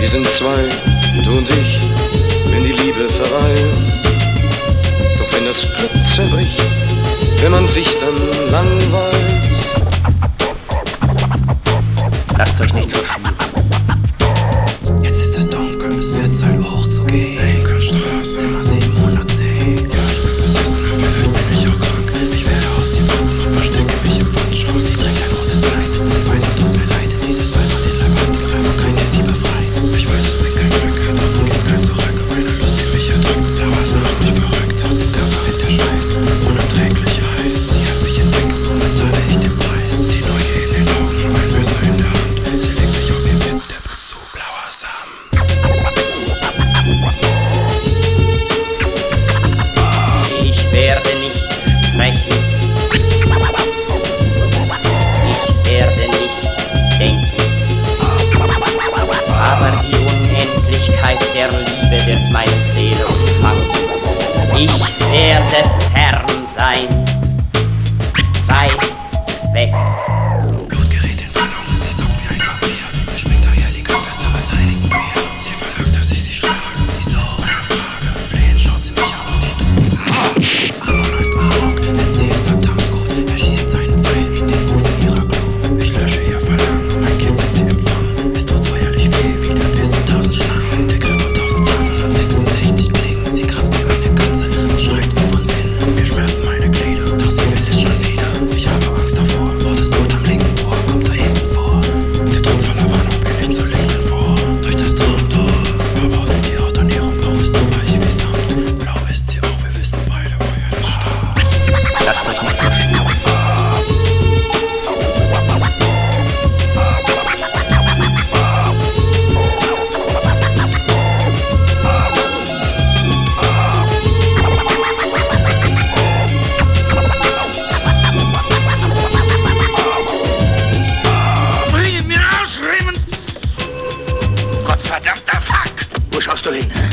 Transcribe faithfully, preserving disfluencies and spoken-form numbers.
Wir sind zwei, du und ich, wenn die Liebe verreizt. Doch wenn das Glück zerbricht, wenn man sich dann langweilt. Lasst euch nicht verführen. Jetzt ist es dunkel, es wird Zeit hochzugehen. Linkerstraße, Zimmer siebenhundertzehn. Ja, ich bin besessen, vielleicht bin ich auch krank. Ich werde auf sie warten und verstecke mich im Wandschrank. Sie trägt ein rotes Kleid, sie weint und tut mir leid. Dieses Weib hat den leibhaftigen Reim und keiner sie befreit. Ich weiß, es bringt kein Glück, doch nun gibt's kein Zurück. Eine Lust, die mich erdrückt, Dauersam macht mich verrückt. Aus dem Körper rinnt der Schweiß, unerträglich heiß. Sie hat mich entdeckt, nun bezahle ich den Preis. Die Neugier in den Augen, ein Messer in der Hand. Sie legt mich auf ihr Bett, der Blut zu blauer Samen. Ich werde nicht sprechen. Ich werde nichts denken. Aber die Unendlichkeit der Liebe wird meine Seele umfangen. Ich werde fern sein, weit weg. Blut gerät in Verlangen, sie saugt wie ein Vampir. Mir schmeckt euer Likör besser als einigen Bier. Sie verlangt, dass ich sie schlage. Wieso ist meine Frage? Flehend schaut sie mich an und ich tu's. Amor läuft Amok, er zählt verdammt gut. Er schießt seinen Pfeil in den Ofen ihrer Glut. Ich lösche ihr Verlangen, mein Gift wird sie empfangen. Es tut so herrlich weh, wie der Biss tausend Schlangen. Der Griff von eintausendsechshundertsechsundsechzig Klingen. Sie kratzt wie eine Katze und schreit wie von Sinn. Mir schmerzen meine Glieder, doch sie will es schon wieder. Ich habe Angst davor, rotes Blut am linken Ohr kommt da hinten vor. Der trotz aller Warnung bin ich zur Linken vor. Durch das Traumtor, aber die Haut an ihrem Bauch ist so weich wie Samt. Blau ist sie auch, wir wissen beide, woher das stammt. Lasst euch nicht verführen. Bring ihn mir raus, Raymond! Gottverdammter Fuck! Wo schaust du hin?